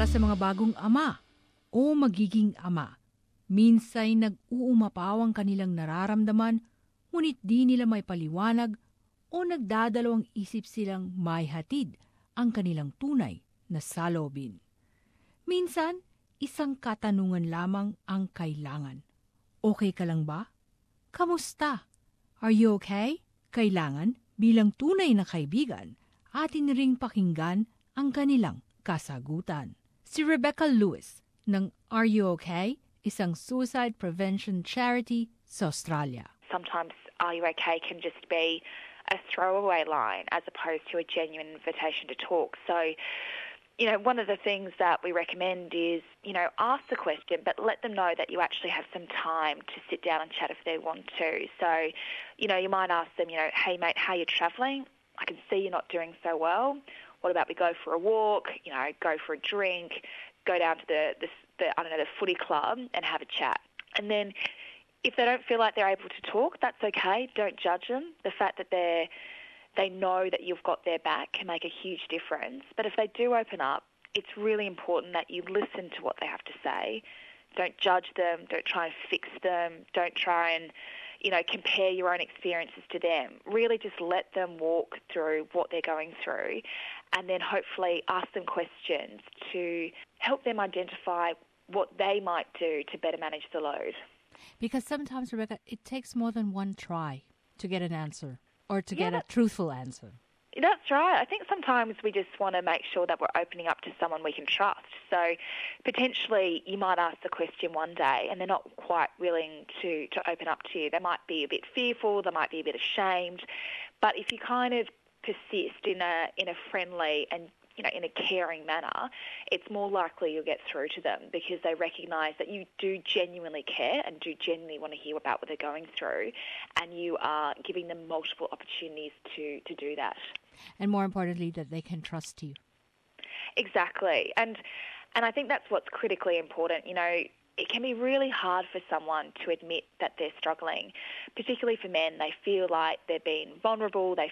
sa mga bagong ama o magiging ama. Minsay nag-uumapaw ang kanilang nararamdaman, ngunit di nila may paliwanag o nagdadalawang isip silang may hatid ang kanilang tunay na saloobin. Minsan, isang katanungan lamang ang kailangan. Okay ka lang ba? Kamusta? Are you okay? Kailangan bilang tunay na kaibigan, atin ring pakinggan ang kanilang kasagutan. Si Rebecca Lewis ng Are You Okay? Isang suicide prevention charity sa Australia. Sometimes Are You Okay? Can just be a throwaway line as opposed to a genuine invitation to talk. So, one of the things that we recommend is, ask the question, but let them know that you actually have some time to sit down and chat if they want to. So, you might ask them, hey mate, how are you travelling? I can see you're not doing so well. What about we go for a walk, go for a drink, go down to the footy club and have a chat. And then if they don't feel like they're able to talk, that's okay. Don't judge them. The fact that they know that you've got their back can make a huge difference. But if they do open up, it's really important that you listen to what they have to say. Don't judge them. Don't try and fix them. Don't try and, compare your own experiences to them. Really just let them walk through what they're going through and then hopefully ask them questions to help them identify what they might do to better manage the load. Because sometimes, Rebecca, it takes more than one try to get an answer or to get a truthful answer. That's right. I think sometimes we just want to make sure that we're opening up to someone we can trust. So potentially you might ask the question one day and they're not quite willing to open up to you. They might be a bit fearful, they might be a bit ashamed. But if you kind of persist in a friendly and in a caring manner, it's more likely you'll get through to them because they recognise that you do genuinely care and do genuinely want to hear about what they're going through, and you are giving them multiple opportunities to do that. And more importantly, that they can trust you. Exactly. And I think that's what's critically important. It can be really hard for someone to admit that they're struggling, particularly for men. They feel like they're being vulnerable, they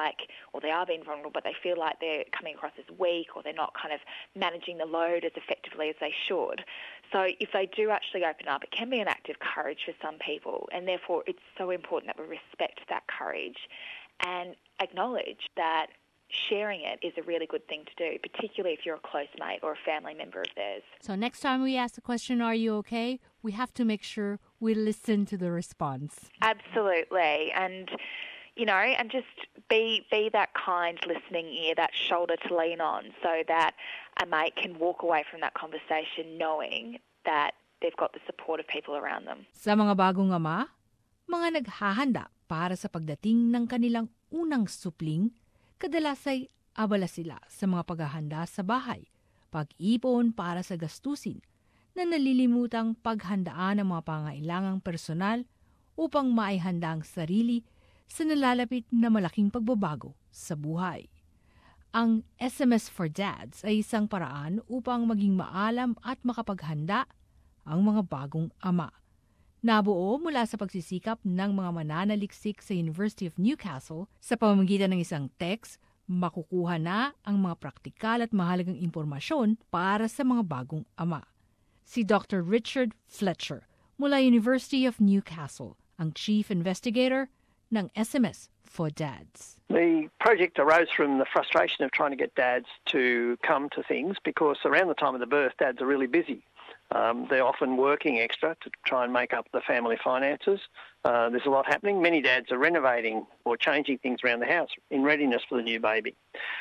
are being vulnerable, but they feel like they're coming across as weak or they're not kind of managing the load as effectively as they should. So if they do actually open up, it can be an act of courage for some people, and therefore it's so important that we respect that courage and acknowledge that sharing it is a really good thing to do, particularly if you're a close mate or a family member of theirs. So next time we ask the question, are you okay? We have to make sure we listen to the response. Absolutely. And, and just be that kind listening ear, that shoulder to lean on so that a mate can walk away from that conversation knowing that they've got the support of people around them. Sa mga bagong ama, mga naghahanda para sa pagdating ng kanilang unang supling, kadalas ay abala sila sa mga paghahanda sa bahay, pag-ipon para sa gastusin, na nalilimutang paghandaan ang mga pangailangang personal upang maihanda ang sarili sa nalalapit na malaking pagbabago sa buhay. Ang SMS for Dads ay isang paraan upang maging maalam at makapaghanda ang mga bagong ama. Nabuo mula sa pagsisikap ng mga mananaliksik sa University of Newcastle sa pamamagitan ng isang text, makukuha na ang mga praktikal at mahalagang impormasyon para sa mga bagong ama. Si Dr. Richard Fletcher mula University of Newcastle, ang Chief Investigator ng SMS for Dads. The project arose from the frustration of trying to get dads to come to things because around the time of the birth, dads are really busy. They're often working extra to try and make up the family finances. There's a lot happening. Many dads are renovating or changing things around the house in readiness for the new baby.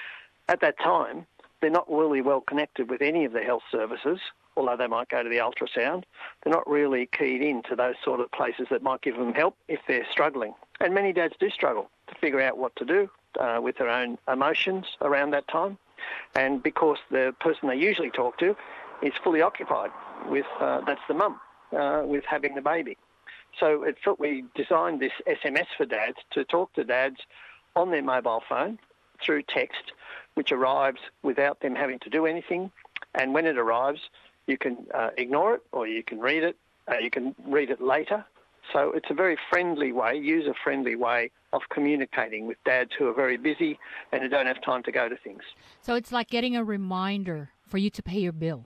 At that time, they're not really well connected with any of the health services, although they might go to the ultrasound. They're not really keyed into those sort of places that might give them help if they're struggling. And many dads do struggle to figure out what to do with their own emotions around that time. And because the person they usually talk to is fully occupied with, that's the mum, with having the baby. So we designed this SMS for dads to talk to dads on their mobile phone through text, which arrives without them having to do anything. And when it arrives, you can ignore it or you can read it. You can read it later. So it's a very friendly way, user-friendly way of communicating with dads who are very busy and who don't have time to go to things. So it's like getting a reminder for you to pay your bill.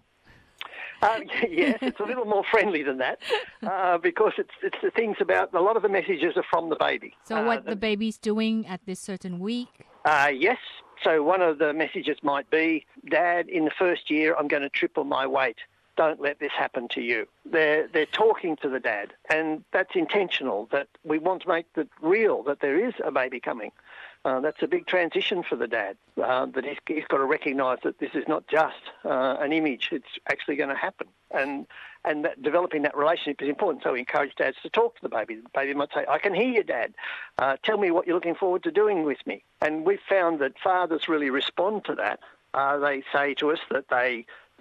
Yes, it's a little more friendly than that because it's the things about, a lot of the messages are from the baby. So what the baby's doing at this certain week? Yes. So one of the messages might be, Dad, in the first year, I'm going to triple my weight. Don't let this happen to you. They're talking to the dad, and that's intentional, that we want to make it real, that there is a baby coming. That's a big transition for the dad, that he's got to recognise that this is not just an image, it's actually going to happen. And that developing that relationship is important, so we encourage dads to talk to the baby. The baby might say, I can hear you, Dad. Tell me what you're looking forward to doing with me. And we've found that fathers really respond to that. They say to us that they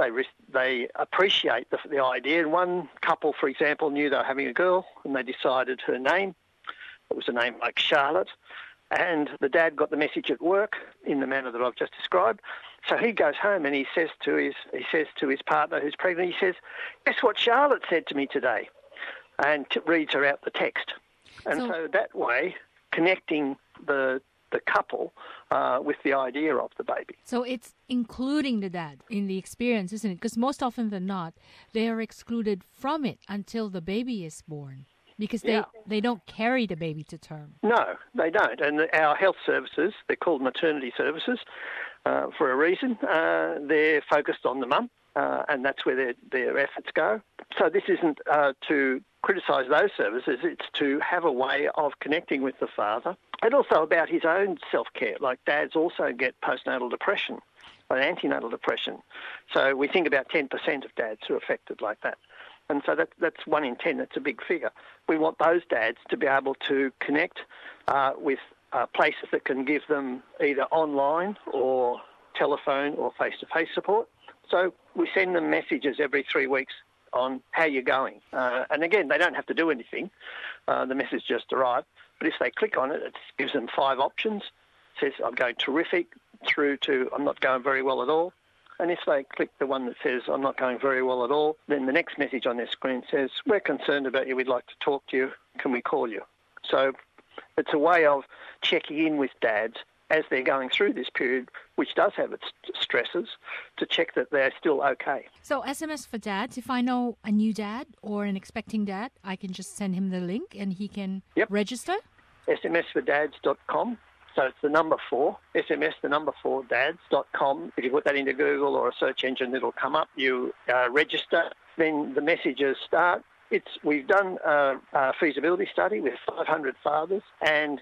appreciate the idea. And one couple, for example, knew they were having a girl, and they decided her name. It was a name like Charlotte. And the dad got the message at work in the manner that I've just described. So he goes home and he says to his partner who's pregnant, he says, guess what Charlotte said to me today? And reads her out the text. And so that way, connecting the couple with the idea of the baby. So it's including the dad in the experience, isn't it? Because most often than not, they are excluded from it until the baby is born. Because they don't carry the baby to term. No, they don't. And our health services, they're called maternity services for a reason. They're focused on the mum, and that's where their efforts go. So this isn't to criticise those services. It's to have a way of connecting with the father, and also about his own self-care. Like dads also get postnatal depression, or antenatal depression. So we think about 10% of dads who are affected like that. And so that's 1 in 10. That's a big figure. We want those dads to be able to connect with places that can give them either online or telephone or face-to-face support. So we send them messages every 3 weeks on how you're going. And again, they don't have to do anything. The message just arrived. But if they click on it, it gives them 5 options. It says, I'm going terrific, through to I'm not going very well at all. And if they click the one that says, I'm not going very well at all, then the next message on their screen says, we're concerned about you, we'd like to talk to you, can we call you? So it's a way of checking in with dads as they're going through this period, which does have its stresses, to check that they're still okay. So SMS for dads, if I know a new dad or an expecting dad, I can just send him the link and he can register? SMSfordads.com. So it's the number 4, SMS, the number 4, dads.com. If you put that into Google or a search engine, it'll come up. You register, then the messages start. We've done a feasibility study with 500 fathers, and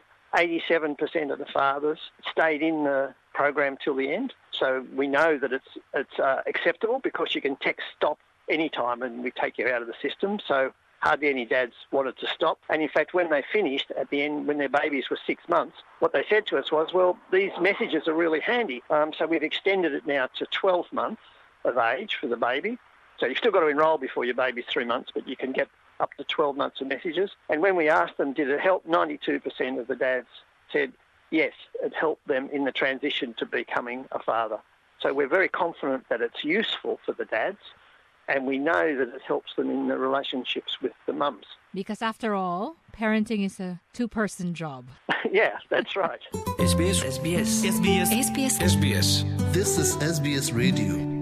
87% of the fathers stayed in the program till the end. So we know that it's acceptable because you can text stop anytime and we take you out of the system. So hardly any dads wanted to stop. And in fact, when they finished at the end, when their babies were 6 months, what they said to us was, well, these messages are really handy. So we've extended it now to 12 months of age for the baby. So you've still got to enrol before your baby's 3 months, but you can get up to 12 months of messages. And when we asked them, did it help, 92% of the dads said, yes, it helped them in the transition to becoming a father. So we're very confident that it's useful for the dads. And we know that it helps them in the relationships with the mums. Because after all, parenting is a 2-person job. Yeah, that's right. SBS. SBS. SBS. SBS. SBS. This is SBS Radio.